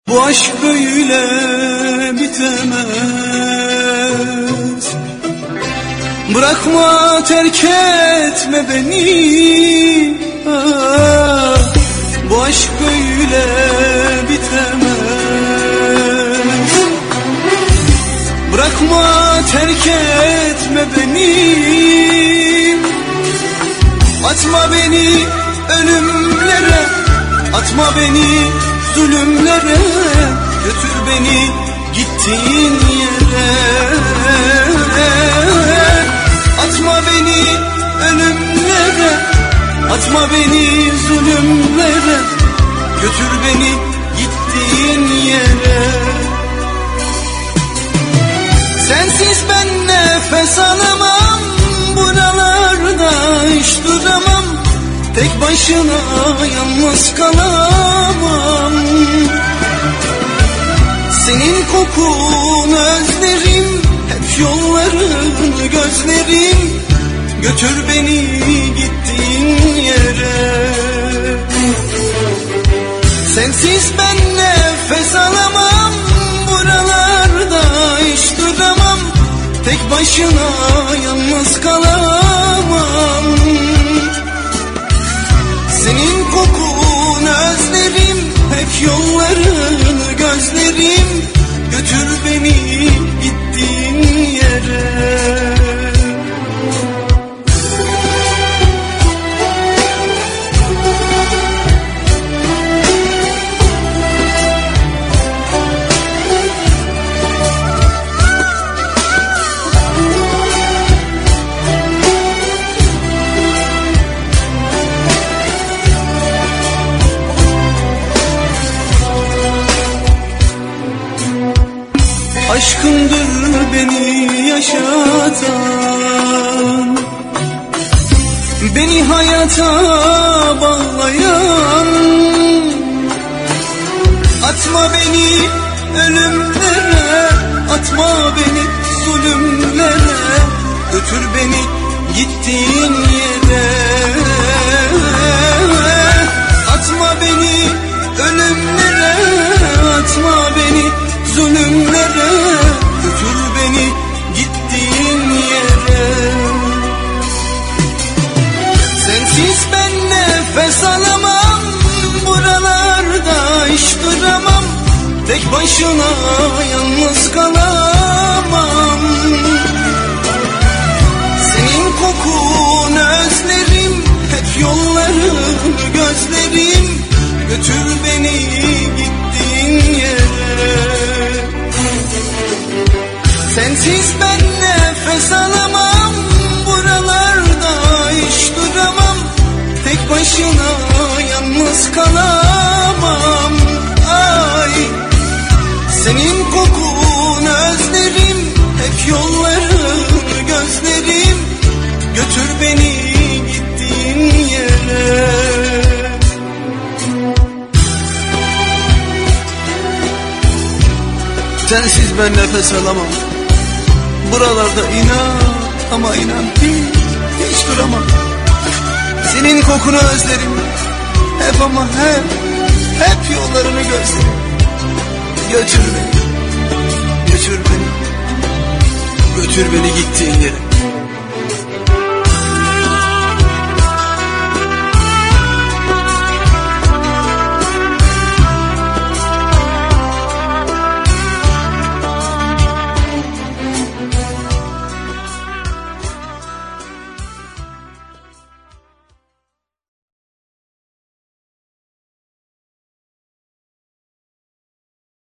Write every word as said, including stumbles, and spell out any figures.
Bu aşk böyle bitemez. Bırakma, terk etme beni. Ah, bu aşk böyle bitemez. Bırakma, terk etme beni. Atma beni ölümlere, atma beni zulümlere, götür beni gittiğin yere. Atma beni ölümlere, atma beni zulümlere, götür beni gittiğin yere. Sensiz ben nefes alamam, buralarda hiç duramam. Tek başına yalnız kalamam. Senin kokunu özlerim, hep yollarını gözlerim. Götür beni gittiğin yere. Sensiz ben nefes alamam, buralarda hiç duramam. Tek başına yalnız kalamam. Senin kokunu özlerim, hep yollarını gözlerim. Götür beni gittiğin yere. Aşkındır beni yaşatan, beni hayata bağlayan. Atma beni ölümlere, atma beni zulümlere, götür beni gittiğin yere. Atma beni ölümlere, atma beni zulümlere, götür beni gittiğin yere. Sensiz ben nefes alamam, buralarda hiç duramam. Tek başına yalnız kalamam. Senin kokunu özlerim, hep yollarını gözlerim. Götür beni gittiğin yere. Sensiz ben nefes alamam, buralarda hiç duramam. Tek başına yalnız kalamam. Ay, senin kokunu özlerim, hep yollarını gözlerim. Götür beni gittiğin yere. Sensiz ben nefes alamam, buralarda inan ama inan ki hiç duramam. Senin kokunu özlerim, hep ama hep, hep yollarını gözlerim. Götür beni, götür beni, götür beni gittiğin yere.